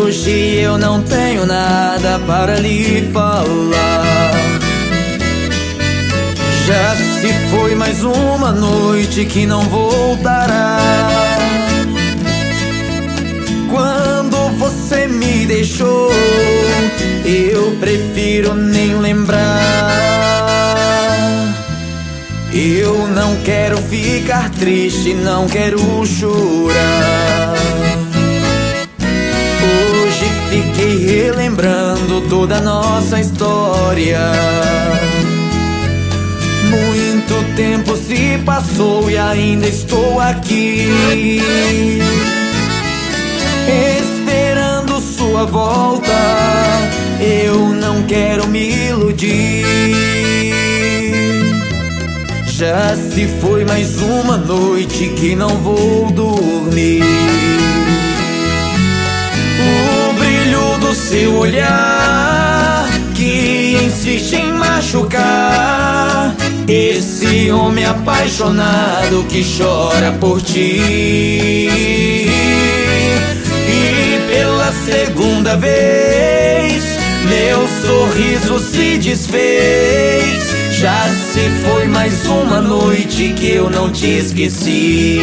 Hoje eu não tenho nada para lhe falar. Já se foi mais uma noite que não voltará. Quando você me deixou, eu prefiro nem lembrar. Eu não quero ficar triste, não quero chorar. Hoje fiquei relembrando toda a nossa história. Muito tempo se passou e ainda estou aqui, esperando sua volta. Eu não quero me iludir. Já se foi mais uma noite que não vou dormir. O brilho do seu olhar que insiste em machucar. Esse homem apaixonado que chora por ti. E pela segunda vez meu sorriso se desfez. Já se foi mais uma noite que eu não te esqueci.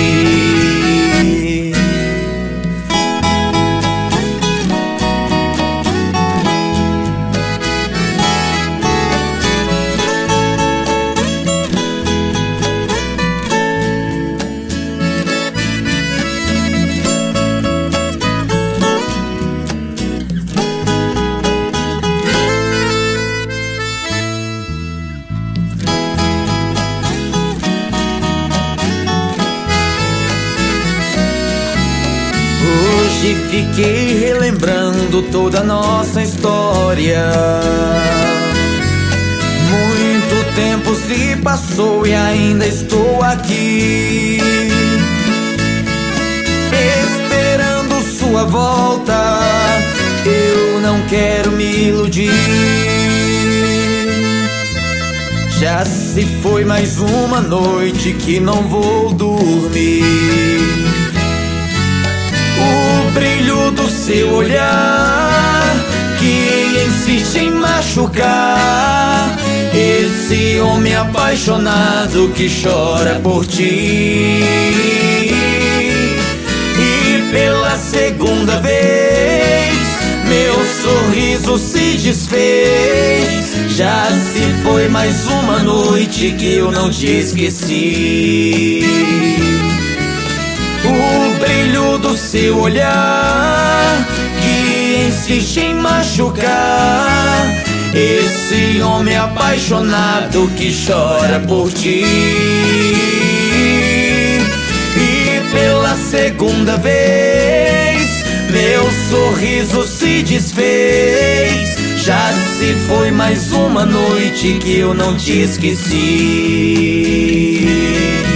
Hoje fiquei relembrando toda a nossa história. Muito tempo se passou e ainda estou aqui, esperando sua volta. Eu não quero me iludir. Já se foi mais uma noite que não vou dormir. O brilho do seu olhar que insiste em machucar. Esse homem apaixonado que chora por ti. E pela segunda vez meu sorriso se desfez. Já se foi mais uma noite que eu não te esqueci. O brilho do seu olhar que insiste em machucar. Esse homem apaixonado que chora por ti. E pela segunda vez meu sorriso se desfez. Já se foi mais uma noite que eu não te esqueci.